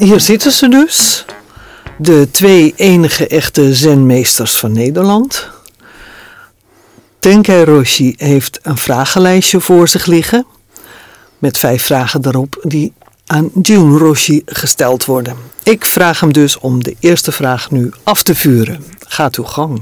Hier zitten ze dus. De 2 enige echte zenmeesters van Nederland. Tenkai Roshi heeft een vragenlijstje voor zich liggen. Met 5 vragen daarop die aan Jun Roshi gesteld worden. Ik vraag hem dus om de eerste vraag nu af te vuren. Gaat uw gang.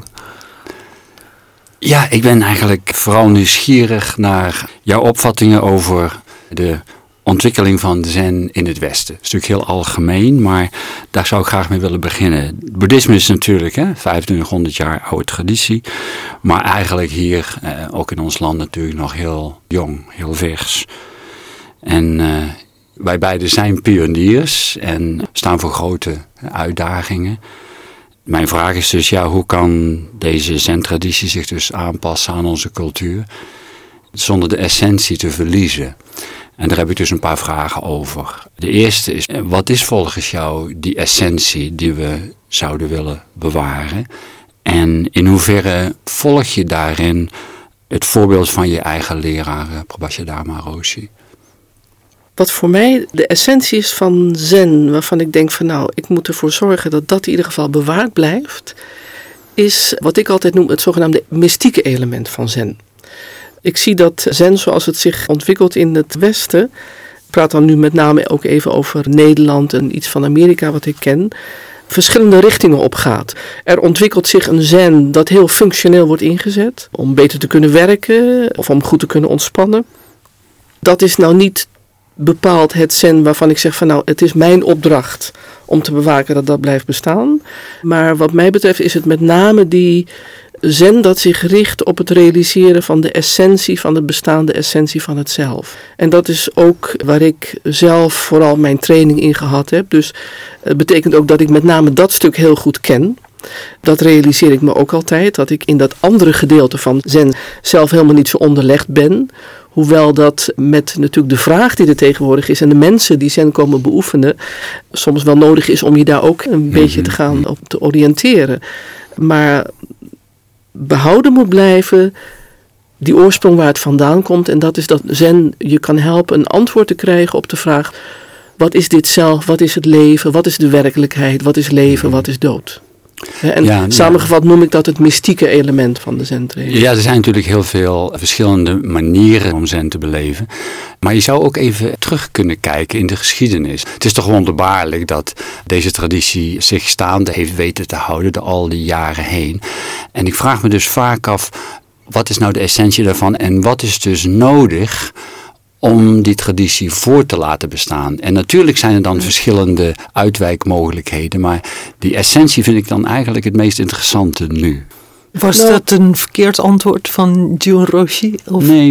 Ja, ik ben eigenlijk vooral nieuwsgierig naar jouw opvattingen over de ontwikkeling van zen in het Westen. Dat is natuurlijk heel algemeen, maar daar zou ik graag mee willen beginnen. Het boeddhisme is natuurlijk 2500 jaar oude traditie, maar eigenlijk hier, ook in ons land natuurlijk nog heel jong, heel vers. En wij beiden zijn pioniers en staan voor grote uitdagingen. Mijn vraag is dus, hoe kan deze zen-traditie zich dus aanpassen aan onze cultuur, zonder de essentie te verliezen? En daar heb ik dus een paar vragen over. De eerste is, wat is volgens jou die essentie die we zouden willen bewaren? En in hoeverre volg je daarin het voorbeeld van je eigen leraar, Prabhasha Dharma Roshi? Wat voor mij de essentie is van zen, waarvan ik denk van ik moet ervoor zorgen dat dat in ieder geval bewaard blijft, is wat ik altijd noem het zogenaamde mystieke element van zen. Ik zie dat zen zoals het zich ontwikkelt in het Westen, ik praat dan nu met name ook even over Nederland en iets van Amerika wat ik ken, verschillende richtingen opgaat. Er ontwikkelt zich een zen dat heel functioneel wordt ingezet, om beter te kunnen werken of om goed te kunnen ontspannen. Dat is nou niet bepaalt het zen waarvan ik zeg van het is mijn opdracht om te bewaken dat dat blijft bestaan. Maar wat mij betreft is het met name die zen dat zich richt op het realiseren van de essentie van het bestaan, de essentie van het zelf. En dat is ook waar ik zelf vooral mijn training in gehad heb. Dus het betekent ook dat ik met name dat stuk heel goed ken. Dat realiseer ik me ook altijd, dat ik in dat andere gedeelte van zen zelf helemaal niet zo onderlegd ben. Hoewel dat met natuurlijk de vraag die er tegenwoordig is en de mensen die zen komen beoefenen, soms wel nodig is om je daar ook een beetje te gaan op te oriënteren. Maar behouden moet blijven die oorsprong waar het vandaan komt. En dat is dat zen je kan helpen een antwoord te krijgen op de vraag, wat is dit zelf, wat is het leven, wat is de werkelijkheid, wat is leven, wat is dood? En samengevat noem ik dat het mystieke element van de zen-training. Ja, er zijn natuurlijk heel veel verschillende manieren om zen te beleven. Maar je zou ook even terug kunnen kijken in de geschiedenis. Het is toch wonderbaarlijk dat deze traditie zich staande heeft weten te houden door al die jaren heen. En ik vraag me dus vaak af, wat is nou de essentie daarvan en wat is dus nodig om die traditie voor te laten bestaan? En natuurlijk zijn er dan verschillende uitwijkmogelijkheden, maar die essentie vind ik dan eigenlijk het meest interessante nu. Was dat een verkeerd antwoord van Jun Roshi? Of nee.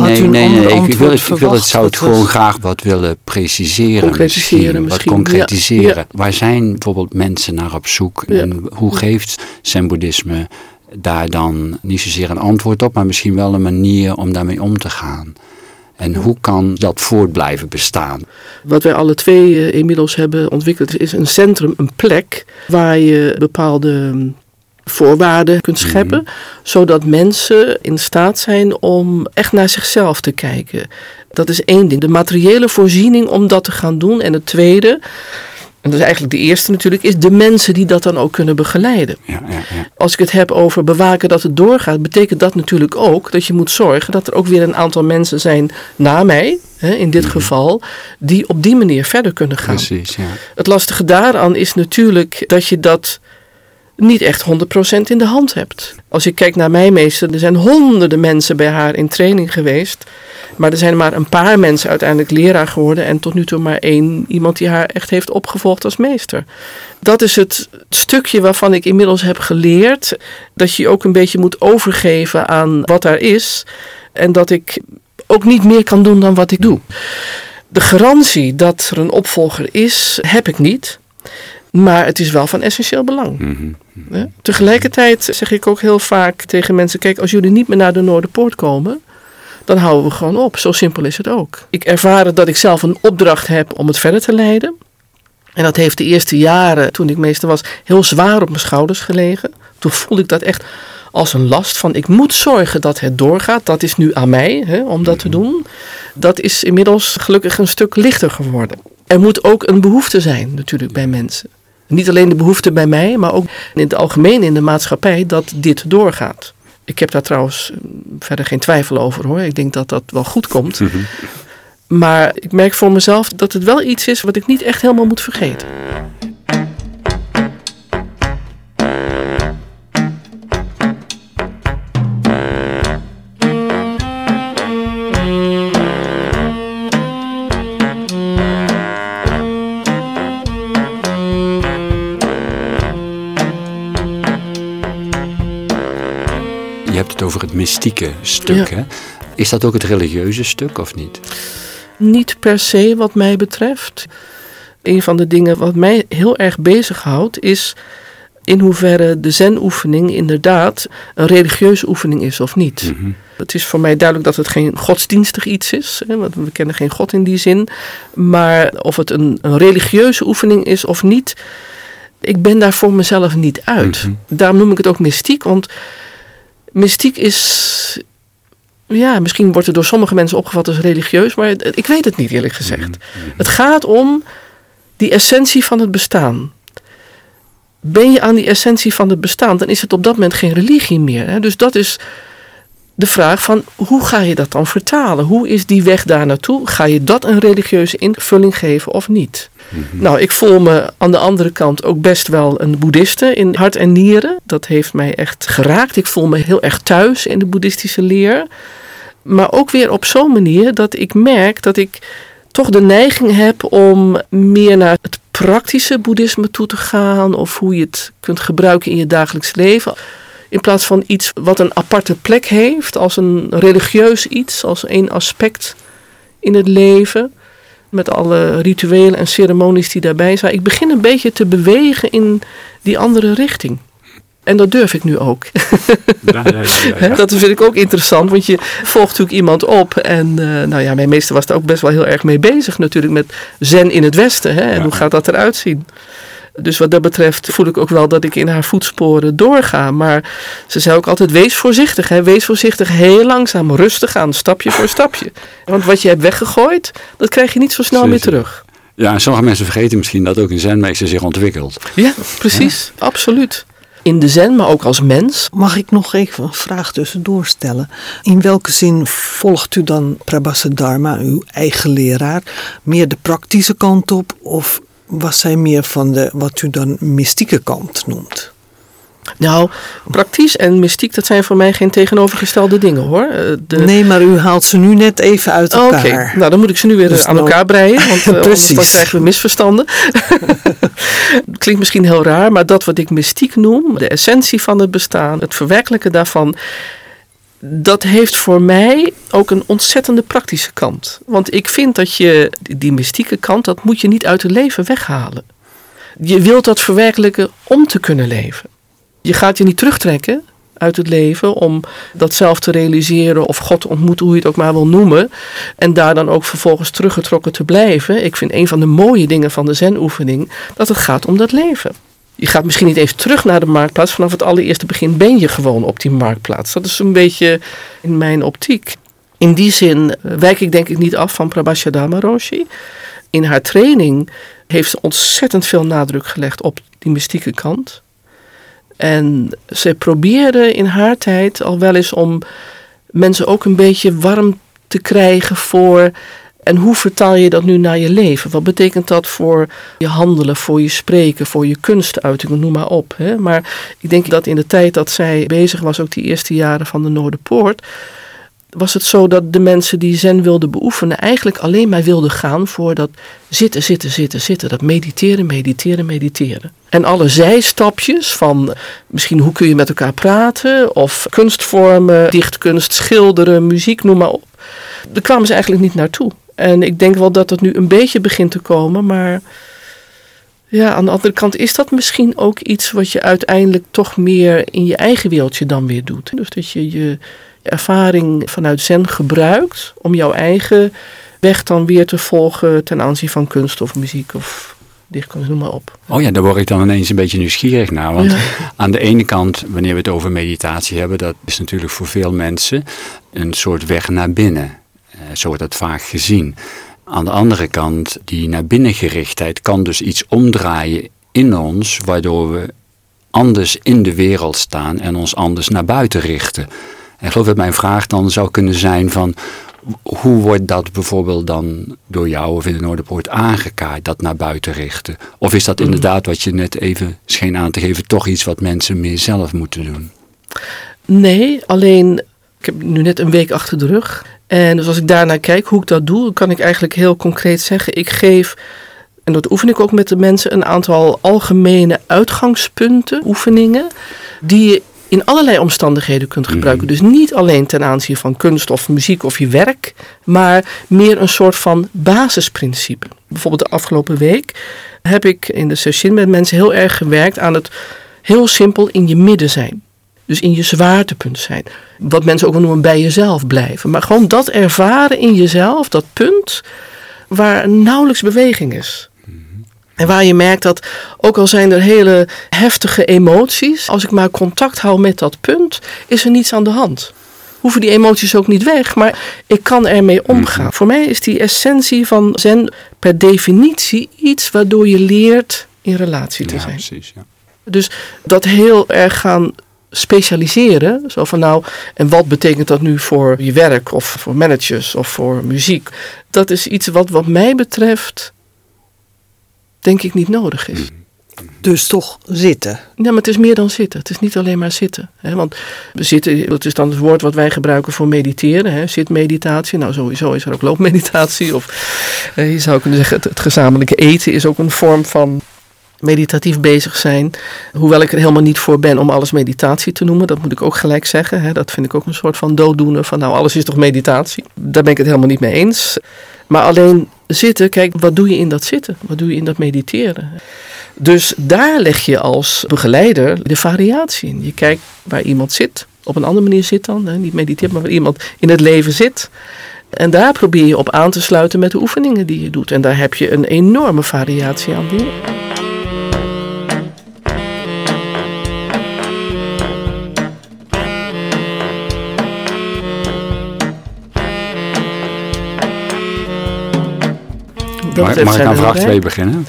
Ik zou het gewoon graag wat willen preciseren. Concretiseren Wat concretiseren. Ja. Waar zijn bijvoorbeeld mensen naar op zoek? Ja. En hoe geeft zen-boeddhisme daar dan niet zozeer een antwoord op, maar misschien wel een manier om daarmee om te gaan? En hoe kan dat voort blijven bestaan? Wat wij alle twee inmiddels hebben ontwikkeld is een centrum, een plek waar je bepaalde voorwaarden kunt scheppen, zodat mensen in staat zijn om echt naar zichzelf te kijken. Dat is één ding. De materiële voorziening om dat te gaan doen. En het tweede, en dat is eigenlijk de eerste natuurlijk, is de mensen die dat dan ook kunnen begeleiden. Ja. Als ik het heb over bewaken dat het doorgaat, betekent dat natuurlijk ook dat je moet zorgen dat er ook weer een aantal mensen zijn na mij, in dit geval, die op die manier verder kunnen gaan. Precies, ja. Het lastige daaraan is natuurlijk dat je dat niet echt 100% in de hand hebt. Als ik kijk naar mijn meester, er zijn honderden mensen bij haar in training geweest, maar er zijn maar een paar mensen uiteindelijk leraar geworden en tot nu toe maar iemand die haar echt heeft opgevolgd als meester. Dat is het stukje waarvan ik inmiddels heb geleerd dat je ook een beetje moet overgeven aan wat daar is en dat ik ook niet meer kan doen dan wat ik doe. De garantie dat er een opvolger is, heb ik niet. Maar het is wel van essentieel belang. Tegelijkertijd zeg ik ook heel vaak tegen mensen, kijk, als jullie niet meer naar de Noorderpoort komen, dan houden we gewoon op. Zo simpel is het ook. Ik ervaar dat ik zelf een opdracht heb om het verder te leiden. En dat heeft de eerste jaren, toen ik meester was, heel zwaar op mijn schouders gelegen. Toen voelde ik dat echt als een last van, ik moet zorgen dat het doorgaat. Dat is nu aan mij om dat te doen. Dat is inmiddels gelukkig een stuk lichter geworden. Er moet ook een behoefte zijn natuurlijk bij mensen. Niet alleen de behoefte bij mij, maar ook in het algemeen in de maatschappij dat dit doorgaat. Ik heb daar trouwens verder geen twijfel over hoor. Ik denk dat dat wel goed komt. Mm-hmm. Maar ik merk voor mezelf dat het wel iets is wat ik niet echt helemaal moet vergeten. Je hebt het over het mystieke stuk, hè? Is dat ook het religieuze stuk of niet? Niet per se wat mij betreft. Een van de dingen wat mij heel erg bezighoudt is in hoeverre de zen-oefening inderdaad een religieuze oefening is of niet. Mm-hmm. Het is voor mij duidelijk dat het geen godsdienstig iets is, hè, want we kennen geen God in die zin. Maar of het een religieuze oefening is of niet, ik ben daar voor mezelf niet uit. Mm-hmm. Daarom noem ik het ook mystiek, want mystiek is, ja, misschien wordt het door sommige mensen opgevat als religieus, maar ik weet het niet eerlijk gezegd. Mm-hmm. Het gaat om die essentie van het bestaan. Ben je aan die essentie van het bestaan, dan is het op dat moment geen religie meer. Hè? Dus dat is de vraag van, hoe ga je dat dan vertalen? Hoe is die weg daar naartoe? Ga je dat een religieuze invulling geven of niet? Mm-hmm. Nou, ik voel me aan de andere kant ook best wel een boeddhiste in hart en nieren. Dat heeft mij echt geraakt. Ik voel me heel erg thuis in de boeddhistische leer. Maar ook weer op zo'n manier dat ik merk dat ik toch de neiging heb om meer naar het praktische boeddhisme toe te gaan. Of hoe je het kunt gebruiken in je dagelijks leven. In plaats van iets wat een aparte plek heeft. Als een religieus iets. Als één aspect in het leven. Met alle rituelen en ceremonies die daarbij zijn. Ik begin een beetje te bewegen in die andere richting. En dat durf ik nu ook. Ja. Dat vind ik ook interessant, want je volgt natuurlijk iemand op. En mijn meester was daar ook best wel heel erg mee bezig natuurlijk met zen in het Westen. Hè? En hoe gaat dat eruit zien? Dus wat dat betreft voel ik ook wel dat ik in haar voetsporen doorga. Maar ze zei ook altijd, wees voorzichtig. Hè? Wees voorzichtig, heel langzaam, rustig aan, stapje voor stapje. Want wat je hebt weggegooid, dat krijg je niet zo snel meer terug. Ja, en sommige mensen vergeten misschien dat ook een zenmeester zich ontwikkelt. Ja, precies. Ja. Absoluut. In de zen, maar ook als mens. Mag ik nog even een vraag tussendoor stellen? In welke zin volgt u dan Prabhasa Dharma, uw eigen leraar, meer de praktische kant op? Of was zij meer van de wat u dan mystieke kant noemt? Nou, praktisch en mystiek, dat zijn voor mij geen tegenovergestelde dingen hoor. Nee, maar u haalt ze nu net even uit elkaar. Oké, nou dan moet ik ze nu weer aan elkaar breien, want anders krijgen we misverstanden. Het klinkt misschien heel raar, maar dat wat ik mystiek noem, de essentie van het bestaan, het verwerkelijken daarvan, dat heeft voor mij ook een ontzettende praktische kant. Want ik vind dat je die mystieke kant, dat moet je niet uit het leven weghalen. Je wilt dat verwerkelijken om te kunnen leven. Je gaat je niet terugtrekken uit het leven om dat zelf te realiseren of God te ontmoeten, hoe je het ook maar wil noemen. En daar dan ook vervolgens teruggetrokken te blijven. Ik vind een van de mooie dingen van de zen-oefening dat het gaat om dat leven. Je gaat misschien niet even terug naar de marktplaats. Vanaf het allereerste begin ben je gewoon op die marktplaats. Dat is een beetje in mijn optiek. In die zin wijk ik denk ik niet af van Prabhasa Dharma Roshi. In haar training heeft ze ontzettend veel nadruk gelegd op die mystieke kant. En ze probeerde in haar tijd al wel eens om mensen ook een beetje warm te krijgen voor, en hoe vertaal je dat nu naar je leven? Wat betekent dat voor je handelen, voor je spreken, voor je kunstuitingen, noem maar op. Hè? Maar ik denk dat in de tijd dat zij bezig was, ook die eerste jaren van de Noorderpoort, was het zo dat de mensen die zen wilden beoefenen eigenlijk alleen maar wilden gaan voor dat zitten. Dat mediteren. En alle zijstapjes van misschien hoe kun je met elkaar praten of kunstvormen, dichtkunst, schilderen, muziek, noem maar op. Daar kwamen ze eigenlijk niet naartoe. En ik denk wel dat het nu een beetje begint te komen, maar ja, aan de andere kant is dat misschien ook iets wat je uiteindelijk toch meer in je eigen wereldje dan weer doet. Dus dat je je ervaring vanuit zen gebruikt om jouw eigen weg dan weer te volgen ten aanzien van kunst of muziek of dichtkunst, noem maar op. Oh ja, daar word ik dan ineens een beetje nieuwsgierig naar. Want aan de ene kant, wanneer we het over meditatie hebben, dat is natuurlijk voor veel mensen een soort weg naar binnen. Zo wordt dat vaak gezien. Aan de andere kant, die naar binnen gerichtheid kan dus iets omdraaien in ons, waardoor we anders in de wereld staan en ons anders naar buiten richten. En ik geloof dat mijn vraag dan zou kunnen zijn van, hoe wordt dat bijvoorbeeld dan door jou of in de Noorderpoort aangekaart, dat naar buiten richten? Of is dat inderdaad, wat je net even scheen aan te geven, toch iets wat mensen meer zelf moeten doen? Nee, alleen, ik heb nu net een week achter de rug. En dus als ik daarnaar kijk, hoe ik dat doe, dan kan ik eigenlijk heel concreet zeggen, ik geef, en dat oefen ik ook met de mensen, een aantal algemene uitgangspunten, oefeningen, die je in allerlei omstandigheden kunt gebruiken. Dus niet alleen ten aanzien van kunst of muziek of je werk, maar meer een soort van basisprincipe. Bijvoorbeeld de afgelopen week heb ik in de sessie met mensen heel erg gewerkt aan het heel simpel in je midden zijn. Dus in je zwaartepunt zijn. Wat mensen ook wel noemen bij jezelf blijven. Maar gewoon dat ervaren in jezelf, dat punt waar nauwelijks beweging is. En waar je merkt dat, ook al zijn er hele heftige emoties, als ik maar contact hou met dat punt, is er niets aan de hand. Hoeven die emoties ook niet weg, maar ik kan ermee omgaan. Voor mij is die essentie van Zen per definitie iets waardoor je leert in relatie te zijn. Precies, ja. Dus dat heel erg gaan specialiseren, zo van nou, en wat betekent dat nu voor je werk of voor managers of voor muziek? Dat is iets wat mij betreft denk ik niet nodig is. Dus toch zitten. Ja, maar het is meer dan zitten. Het is niet alleen maar zitten. Hè? Want zitten, dat is dan het woord wat wij gebruiken voor mediteren. Hè? Zitmeditatie. Nou, sowieso is er ook loopmeditatie. Of je zou kunnen zeggen, het gezamenlijke eten is ook een vorm van meditatief bezig zijn. Hoewel ik er helemaal niet voor ben om alles meditatie te noemen. Dat moet ik ook gelijk zeggen. Hè? Dat vind ik ook een soort van dooddoener. Van nou, alles is toch meditatie? Daar ben ik het helemaal niet mee eens. Maar alleen zitten, kijk, wat doe je in dat zitten? Wat doe je in dat mediteren? Dus daar leg je als begeleider de variatie in. Je kijkt waar iemand zit. Op een andere manier zit dan. Hè? Niet mediteert, maar waar iemand in het leven zit. En daar probeer je op aan te sluiten met de oefeningen die je doet. En daar heb je een enorme variatie aan dingen. Mag ik aan vraag 2 beginnen?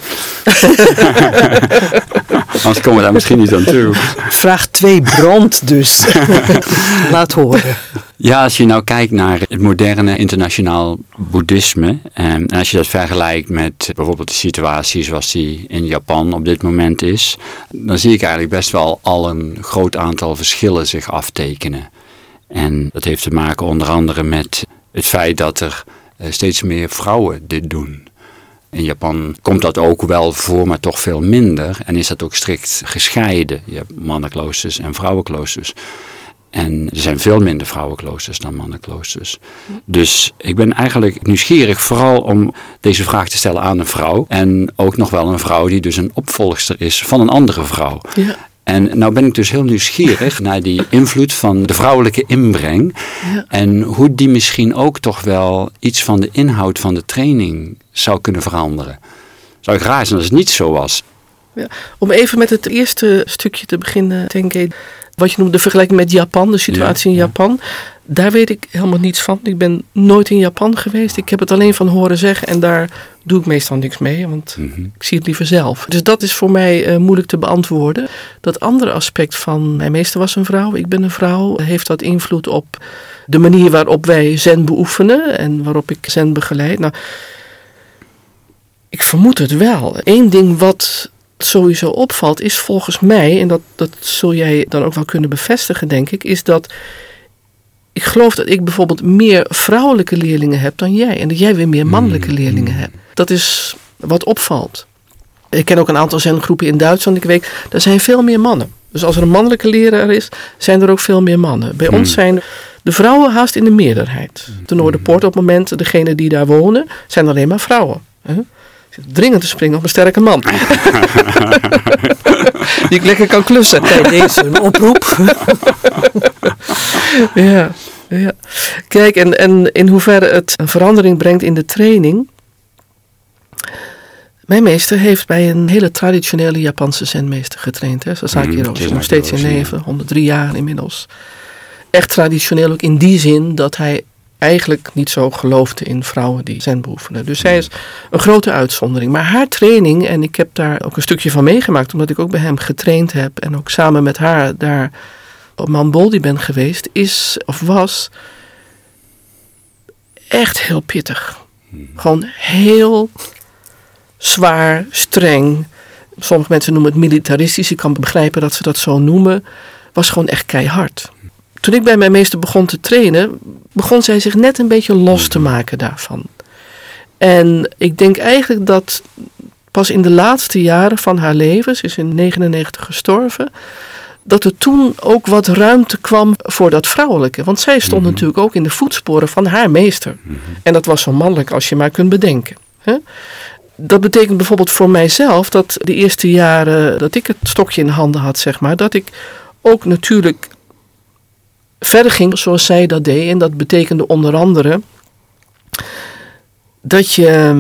Anders komen we daar misschien niet aan toe. Vraag 2 brandt dus. Laat horen. Ja, als je nou kijkt naar het moderne internationaal boeddhisme, en als je dat vergelijkt met bijvoorbeeld de situatie zoals die in Japan op dit moment is, dan zie ik eigenlijk best wel al een groot aantal verschillen zich aftekenen. En dat heeft te maken onder andere met het feit dat er steeds meer vrouwen dit doen. In Japan komt dat ook wel voor, maar toch veel minder. En is dat ook strikt gescheiden. Je hebt mannenkloosters en vrouwenkloosters. En er zijn veel minder vrouwenkloosters dan mannenkloosters. Dus ik ben eigenlijk nieuwsgierig vooral om deze vraag te stellen aan een vrouw. En ook nog wel een vrouw die dus een opvolgster is van een andere vrouw. Ja. En nou ben ik dus heel nieuwsgierig naar die invloed van de vrouwelijke inbreng. Ja. En hoe die misschien ook toch wel iets van de inhoud van de training zou kunnen veranderen. Zou ik raar zijn als het niet zo was. Ja, om even met het eerste stukje te beginnen, denk ik. Wat je noemt de vergelijking met Japan, de situatie in Japan. Daar weet ik helemaal niets van. Ik ben nooit in Japan geweest. Ik heb het alleen van horen zeggen en daar doe ik meestal niks mee. Want ik zie het liever zelf. Dus dat is voor mij moeilijk te beantwoorden. Dat andere aspect van mijn meester was een vrouw, ik ben een vrouw. Heeft dat invloed op de manier waarop wij Zen beoefenen en waarop ik Zen begeleid? Nou, ik vermoed het wel. Eén ding wat sowieso opvalt is volgens mij, en dat zul jij dan ook wel kunnen bevestigen denk ik, is dat ik geloof dat ik bijvoorbeeld meer vrouwelijke leerlingen heb dan jij. En dat jij weer meer mannelijke leerlingen hebt. Dat is wat opvalt. Ik ken ook een aantal zengroepen in Duitsland. Ik weet, daar zijn veel meer mannen. Dus als er een mannelijke leraar is, zijn er ook veel meer mannen. Bij ons zijn de vrouwen haast in de meerderheid. De Noorderpoort op het moment, degenen die daar wonen, zijn alleen maar vrouwen. Dringend te springen op een sterke man. Die ik lekker kan klussen. Kijk, deze een oproep. Ja. Kijk, en in hoeverre het een verandering brengt in de training. Mijn meester heeft bij een hele traditionele Japanse zenmeester getraind. Hè. Sasaki Roshi, nog steeds in leven, 103 jaar inmiddels. Echt traditioneel ook in die zin dat hij eigenlijk niet zo geloofde in vrouwen die zen beoefenen. Dus zij is een grote uitzondering. Maar haar training, en ik heb daar ook een stukje van meegemaakt, omdat ik ook bij hem getraind heb en ook samen met haar daar op Mount Baldy ben geweest, was echt heel pittig. Gewoon heel zwaar, streng. Sommige mensen noemen het militaristisch. Ik kan begrijpen dat ze dat zo noemen. Was gewoon echt keihard. Toen ik bij mijn meester begon te trainen, begon zij zich net een beetje los te maken daarvan. En ik denk eigenlijk dat pas in de laatste jaren van haar leven, ze is in 1999 gestorven, dat er toen ook wat ruimte kwam voor dat vrouwelijke. Want zij stond natuurlijk ook in de voetsporen van haar meester. En dat was zo mannelijk als je maar kunt bedenken. Hè? Dat betekent bijvoorbeeld voor mijzelf dat de eerste jaren dat ik het stokje in de handen had, zeg maar, dat ik ook natuurlijk verder ging zoals zij dat deed. En dat betekende onder andere dat je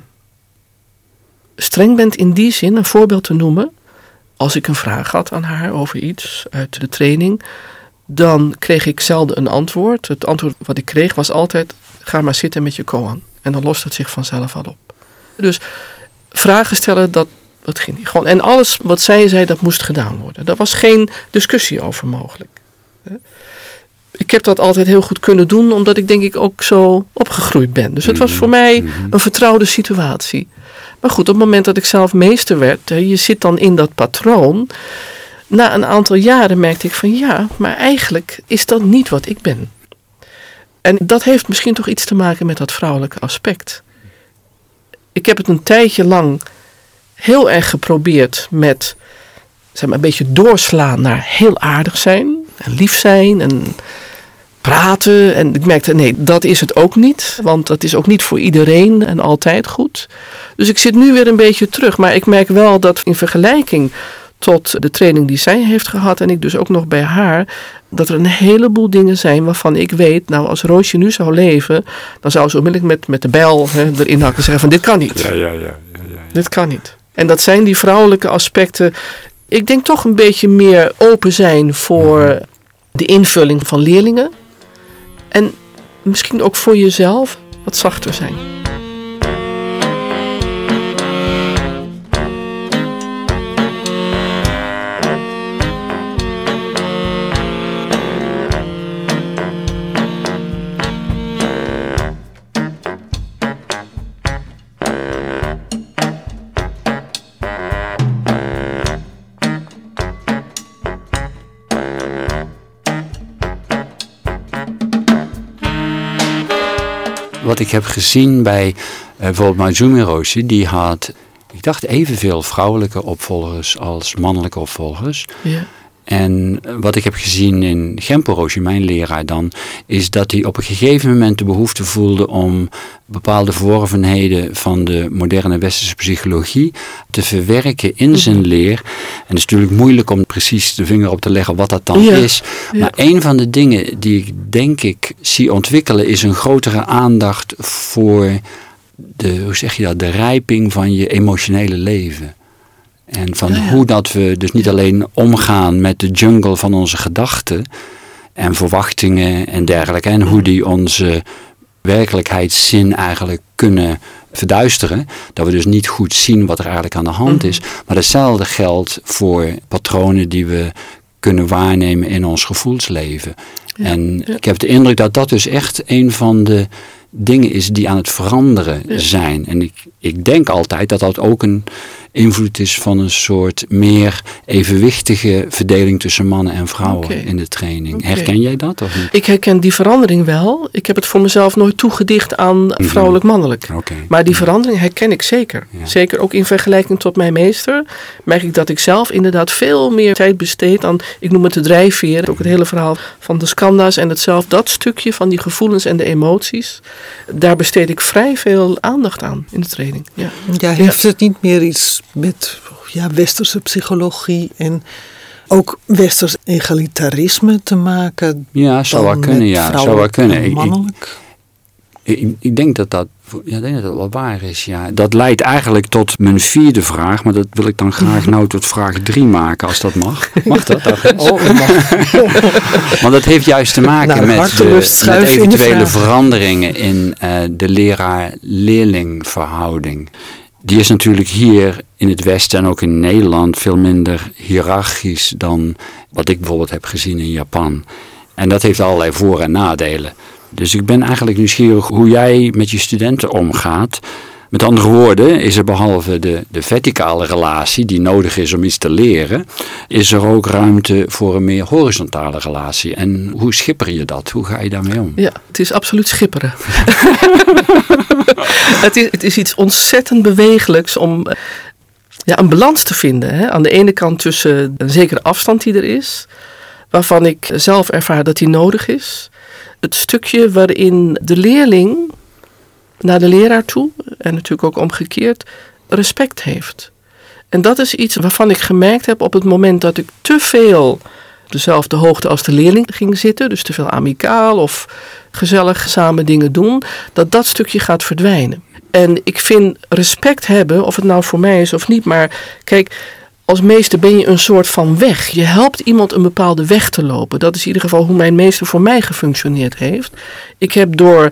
streng bent in die zin, een voorbeeld te noemen. Als ik een vraag had aan haar over iets uit de training, dan kreeg ik zelden een antwoord. Het antwoord wat ik kreeg was altijd, ga maar zitten met je koan. En dan lost het zich vanzelf al op. Dus vragen stellen, dat ging niet. Gewoon, en alles wat zij zei, dat moest gedaan worden. Daar was geen discussie over mogelijk. Ik heb dat altijd heel goed kunnen doen, omdat ik denk ik ook zo opgegroeid ben. Dus het was voor mij een vertrouwde situatie. Maar goed, op het moment dat ik zelf meester werd, je zit dan in dat patroon. Na een aantal jaren merkte ik van ja, maar eigenlijk is dat niet wat ik ben. En dat heeft misschien toch iets te maken met dat vrouwelijke aspect. Ik heb het een tijdje lang heel erg geprobeerd met, zeg maar, een beetje doorslaan naar heel aardig zijn en lief zijn en praten. En ik merkte, nee, dat is het ook niet. Want dat is ook niet voor iedereen en altijd goed. Dus ik zit nu weer een beetje terug. Maar ik merk wel dat in vergelijking tot de training die zij heeft gehad en ik dus ook nog bij haar, dat er een heleboel dingen zijn waarvan ik weet, nou, als Roosje nu zou leven, dan zou ze onmiddellijk met de bijl erin hakken en zeggen van dit kan niet. Ja. Dit kan niet. En dat zijn die vrouwelijke aspecten. Ik denk toch een beetje meer open zijn voor de invulling van leerlingen. En misschien ook voor jezelf wat zachter zijn. Wat ik heb gezien bij bijvoorbeeld Maezumi Roshi, die had, ik dacht, evenveel vrouwelijke opvolgers als mannelijke opvolgers. Ja. En wat ik heb gezien in Genpo Roshi, mijn leraar dan, is dat hij op een gegeven moment de behoefte voelde om bepaalde verworvenheden van de moderne westerse psychologie te verwerken in zijn leer. En het is natuurlijk moeilijk om precies de vinger op te leggen wat dat dan is. Ja. Maar een van de dingen die ik denk ik zie ontwikkelen is een grotere aandacht voor de rijping van je emotionele leven. En van hoe dat we dus niet alleen omgaan met de jungle van onze gedachten en verwachtingen en dergelijke. En hoe die onze werkelijkheidszin eigenlijk kunnen verduisteren. Dat we dus niet goed zien wat er eigenlijk aan de hand is. Maar hetzelfde geldt voor patronen die we kunnen waarnemen in ons gevoelsleven. En ik heb de indruk dat dat dus echt een van de dingen is die aan het veranderen zijn. En ik denk altijd dat dat ook een invloed is van een soort meer evenwichtige verdeling tussen mannen en vrouwen in de training. Herken jij dat of niet? Ik herken die verandering wel. Ik heb het voor mezelf nooit toegedicht aan vrouwelijk-mannelijk. Maar die verandering herken ik zeker. Ja. Zeker ook in vergelijking tot mijn meester merk ik dat ik zelf inderdaad veel meer tijd besteed aan, ik noem het de drijfveer, ook het hele verhaal van de skandha's en dat stukje van die gevoelens en de emoties. Daar besteed ik vrij veel aandacht aan in de training. Ja, heeft het niet meer iets met westerse psychologie en ook westers egalitarisme te maken? Ja, zou wel kunnen. Mannelijk. Ik denk dat Ja, ik denk dat dat wel waar is, ja. Dat leidt eigenlijk tot mijn 4e vraag, maar dat wil ik dan graag nou tot vraag 3 maken, als dat mag. Mag dat? Want dat heeft juist te maken met eventuele veranderingen in de leraar-leerling-verhouding. Die is natuurlijk hier in het Westen en ook in Nederland veel minder hiërarchisch dan wat ik bijvoorbeeld heb gezien in Japan. En dat heeft allerlei voor- en nadelen. Dus ik ben eigenlijk nieuwsgierig hoe jij met je studenten omgaat. Met andere woorden, is er behalve de verticale relatie die nodig is om iets te leren, is er ook ruimte voor een meer horizontale relatie. En hoe schipper je dat? Hoe ga je daarmee om? Ja, het is absoluut schipperen. Het is iets ontzettend bewegelijks om een balans te vinden. Hè? Aan de ene kant tussen een zekere afstand die er is, waarvan ik zelf ervaar dat die nodig is. Het stukje waarin de leerling naar de leraar toe, en natuurlijk ook omgekeerd, respect heeft. En dat is iets waarvan ik gemerkt heb op het moment dat ik te veel dezelfde hoogte als de leerling ging zitten, dus te veel amicaal of gezellig samen dingen doen, dat stukje gaat verdwijnen. En ik vind respect hebben, of het nou voor mij is of niet, maar kijk, als meester ben je een soort van weg. Je helpt iemand een bepaalde weg te lopen. Dat is in ieder geval hoe mijn meester voor mij gefunctioneerd heeft. Ik heb door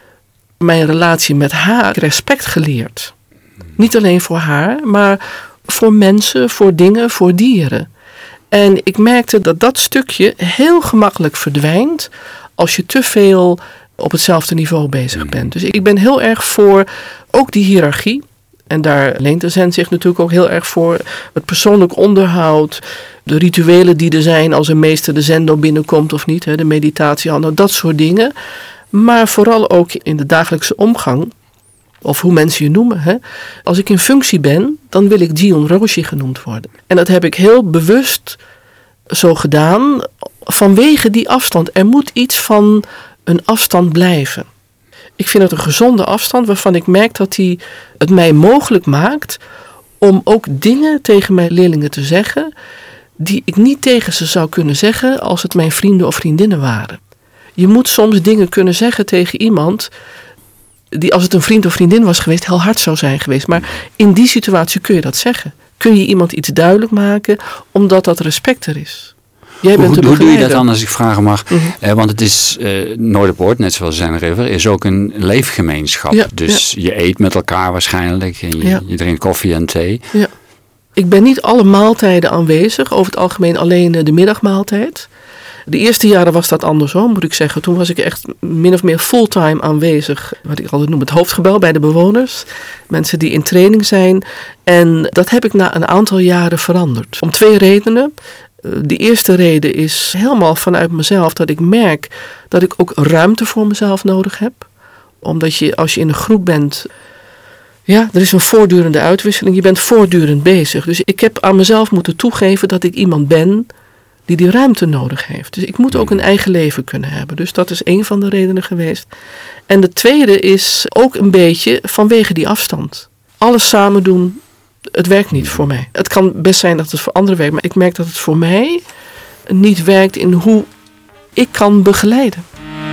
mijn relatie met haar respect geleerd. Niet alleen voor haar, maar voor mensen, voor dingen, voor dieren. En ik merkte dat stukje heel gemakkelijk verdwijnt als je te veel op hetzelfde niveau bezig bent. Dus ik ben heel erg voor ook die hiërarchie. En daar leent de Zen zich natuurlijk ook heel erg voor. Het persoonlijk onderhoud, de rituelen die er zijn als een meester de zendo binnenkomt of niet. De meditatie, nou, dat soort dingen. Maar vooral ook in de dagelijkse omgang, of hoe mensen je noemen. Hè. Als ik in functie ben, dan wil ik Jion Roshi genoemd worden. En dat heb ik heel bewust zo gedaan vanwege die afstand. Er moet iets van een afstand blijven. Ik vind het een gezonde afstand waarvan ik merk dat die het mij mogelijk maakt om ook dingen tegen mijn leerlingen te zeggen die ik niet tegen ze zou kunnen zeggen als het mijn vrienden of vriendinnen waren. Je moet soms dingen kunnen zeggen tegen iemand die, als het een vriend of vriendin was geweest, heel hard zou zijn geweest. Maar in die situatie kun je dat zeggen. Kun je iemand iets duidelijk maken omdat dat respect er is. Hoe doe je dat dan, als ik vragen mag? Want het is Noorderpoort, net zoals Zen River, is ook een leefgemeenschap. Ja, dus je eet met elkaar waarschijnlijk en je drinkt koffie en thee. Ja. Ik ben niet alle maaltijden aanwezig, over het algemeen alleen de middagmaaltijd. De eerste jaren was dat andersom, moet ik zeggen. Toen was ik echt min of meer fulltime aanwezig, wat ik altijd noem het hoofdgebouw bij de bewoners. Mensen die in training zijn. En dat heb ik na een aantal jaren veranderd. Om 2 redenen. De eerste reden is helemaal vanuit mezelf dat ik merk dat ik ook ruimte voor mezelf nodig heb. Omdat je, als je in een groep bent, er is een voortdurende uitwisseling. Je bent voortdurend bezig. Dus ik heb aan mezelf moeten toegeven dat ik iemand ben die ruimte nodig heeft. Dus ik moet ook een eigen leven kunnen hebben. Dus dat is 1 van de redenen geweest. En de tweede is ook een beetje vanwege die afstand. Alles samen doen, het werkt niet voor mij. Het kan best zijn dat het voor anderen werkt, maar ik merk dat het voor mij niet werkt in hoe ik kan begeleiden.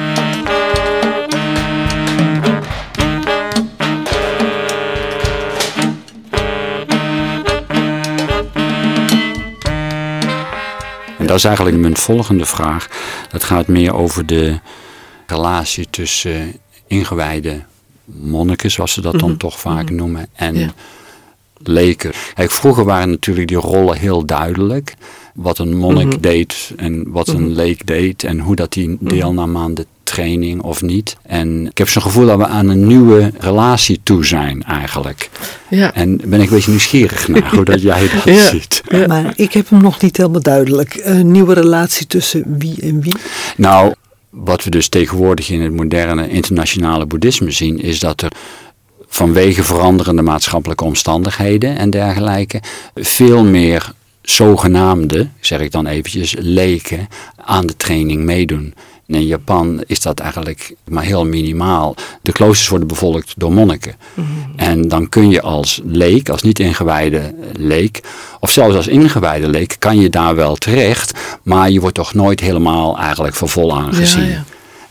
En dat is eigenlijk mijn volgende vraag. Dat gaat meer over de relatie tussen ingewijde monniken, zoals ze dat dan toch vaak noemen, en leken. Kijk, vroeger waren natuurlijk die rollen heel duidelijk. Wat een monnik deed en wat een leek deed en hoe dat die deelnam aan de training of niet. En ik heb zo'n gevoel dat we aan een nieuwe relatie toe zijn eigenlijk. Ja. En ben ik een beetje nieuwsgierig naar hoe dat jij dat ziet. Ja. Maar ik heb hem nog niet helemaal duidelijk. Een nieuwe relatie tussen wie en wie? Nou, wat we dus tegenwoordig in het moderne internationale boeddhisme zien, is dat er vanwege veranderende maatschappelijke omstandigheden en dergelijke veel meer zogenaamde, zeg ik dan eventjes, leken aan de training meedoen. En in Japan is dat eigenlijk maar heel minimaal. De kloosters worden bevolkt door monniken. En dan kun je als leek, als niet ingewijde leek, of zelfs als ingewijde leek, kan je daar wel terecht, maar je wordt toch nooit helemaal eigenlijk voor vol aangezien. Ja.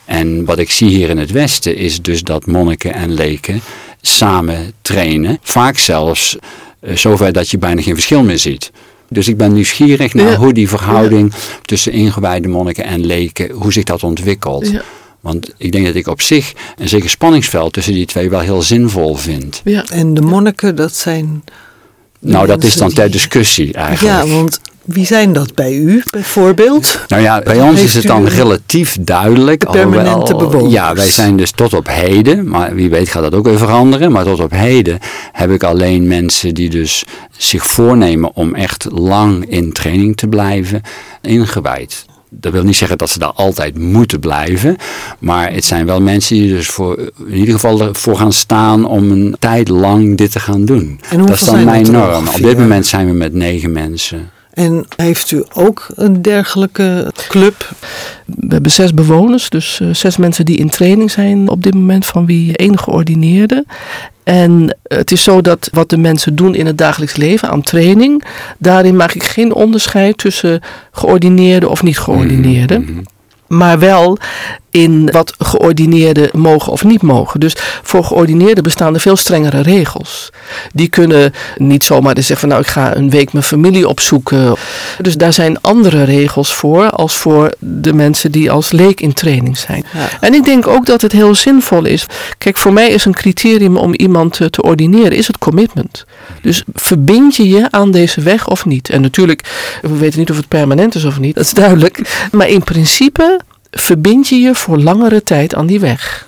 En wat ik zie hier in het Westen is dus dat monniken en leken samen trainen. Vaak zelfs zover dat je bijna geen verschil meer ziet. Dus ik ben nieuwsgierig naar hoe die verhouding tussen ingewijde monniken en leken, hoe zich dat ontwikkelt. Ja. Want ik denk dat ik op zich een zeker spanningsveld tussen die twee wel heel zinvol vind. Ja. En de monniken, dat zijn... Nou, dat is dan ter discussie eigenlijk. Ja, want wie zijn dat bij u bijvoorbeeld? Nou ja, bij ons is het dan relatief duidelijk. De permanente bewoners. Ja, wij zijn dus tot op heden, maar wie weet gaat dat ook weer veranderen. Maar tot op heden heb ik alleen mensen die dus zich voornemen om echt lang in training te blijven, ingewijd. Dat wil niet zeggen dat ze daar altijd moeten blijven. Maar het zijn wel mensen die dus in ieder geval ervoor gaan staan om een tijd lang dit te gaan doen. Dat is dan mijn norm. Op dit moment zijn we met 9 mensen. En heeft u ook een dergelijke club? We hebben 6 bewoners, dus 6 mensen die in training zijn op dit moment, van wie 1 geordineerde. En het is zo dat wat de mensen doen in het dagelijks leven aan training, daarin maak ik geen onderscheid tussen geordineerde of niet geordineerde. Mm-hmm. Maar wel in wat geordineerden mogen of niet mogen. Dus voor geordineerden bestaan er veel strengere regels. Die kunnen niet zomaar zeggen van nou ik ga een week mijn familie opzoeken. Dus daar zijn andere regels voor als voor de mensen die als leek in training zijn. Ja. En ik denk ook dat het heel zinvol is. Kijk, voor mij is een criterium om iemand te ordineren is het commitment. Dus verbind je je aan deze weg of niet? En natuurlijk, we weten niet of het permanent is of niet. Dat is duidelijk. Maar in principe verbind je je voor langere tijd aan die weg.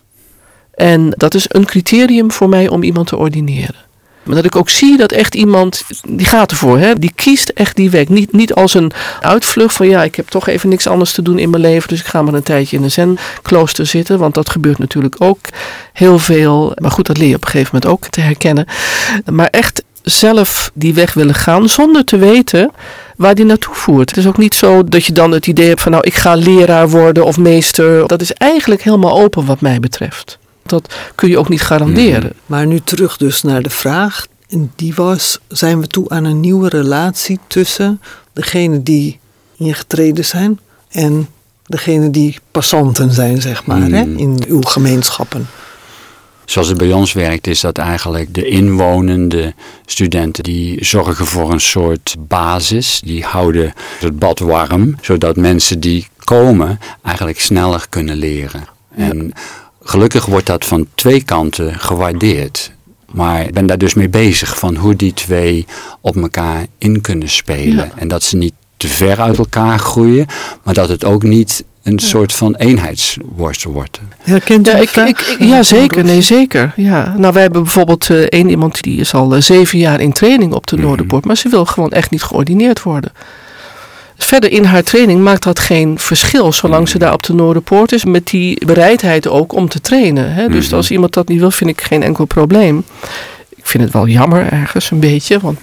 En dat is een criterium voor mij om iemand te ordineren. Maar dat ik ook zie dat echt iemand, die gaat ervoor, hè? Die kiest echt die weg. Niet als een uitvlucht van ja, ik heb toch even niks anders te doen in mijn leven, dus ik ga maar een tijdje in een zenklooster zitten. Want dat gebeurt natuurlijk ook heel veel. Maar goed, dat leer je op een gegeven moment ook te herkennen. Maar echt zelf die weg willen gaan zonder te weten waar die naartoe voert. Het is ook niet zo dat je dan het idee hebt van nou ik ga leraar worden of meester. Dat is eigenlijk helemaal open wat mij betreft. Dat kun je ook niet garanderen. Maar nu terug dus naar de vraag. En die was, zijn we toe aan een nieuwe relatie tussen degene die ingetreden zijn en degene die passanten zijn, zeg maar, hè, in uw gemeenschappen? Zoals het bij ons werkt is dat eigenlijk de inwonende studenten die zorgen voor een soort basis. Die houden het bad warm, zodat mensen die komen eigenlijk sneller kunnen leren. En gelukkig wordt dat van 2 kanten gewaardeerd. Maar ik ben daar dus mee bezig van hoe die 2 op elkaar in kunnen spelen. Ja. En dat ze niet te ver uit elkaar groeien, maar dat het ook niet een soort van eenheidsworst wordt. Herkent u ja, zeker. Nee, zeker. Ja. Nou, wij hebben bijvoorbeeld iemand die is al 7 jaar in training op de Noorderpoort, maar ze wil gewoon echt niet geordineerd worden. Verder in haar training maakt dat geen verschil, zolang ze daar op de Noorderpoort is, met die bereidheid ook om te trainen. Hè? Dus als iemand dat niet wil, vind ik geen enkel probleem. Ik vind het wel jammer ergens een beetje, want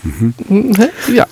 ja.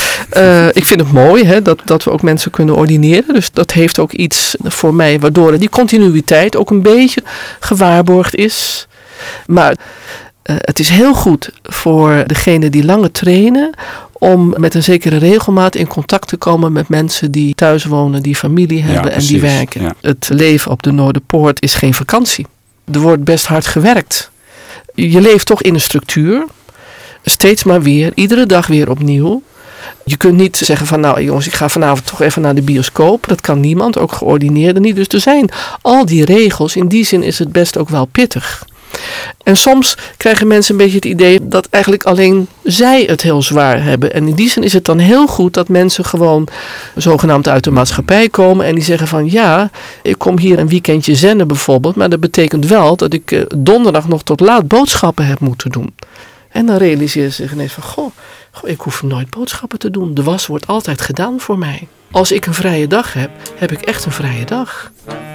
Ik vind het mooi hè, dat we ook mensen kunnen ordineren. Dus dat heeft ook iets voor mij waardoor die continuïteit ook een beetje gewaarborgd is. Maar het is heel goed voor degene die langer trainen om met een zekere regelmaat in contact te komen met mensen die thuis wonen, die familie hebben en die werken. Ja. Het leven op de Noorderpoort is geen vakantie. Er wordt best hard gewerkt. Je leeft toch in een structuur. Steeds maar weer, iedere dag weer opnieuw. Je kunt niet zeggen van nou jongens, ik ga vanavond toch even naar de bioscoop. Dat kan niemand, ook geordineerden niet. Dus er zijn al die regels. In die zin is het best ook wel pittig. En soms krijgen mensen een beetje het idee dat eigenlijk alleen zij het heel zwaar hebben. En in die zin is het dan heel goed dat mensen gewoon zogenaamd uit de maatschappij komen en die zeggen van ja, ik kom hier een weekendje zennen bijvoorbeeld, maar dat betekent wel dat ik donderdag nog tot laat boodschappen heb moeten doen. En dan realiseer ze zich ineens van goh, ik hoef nooit boodschappen te doen. De was wordt altijd gedaan voor mij. Als ik een vrije dag heb, heb ik echt een vrije dag.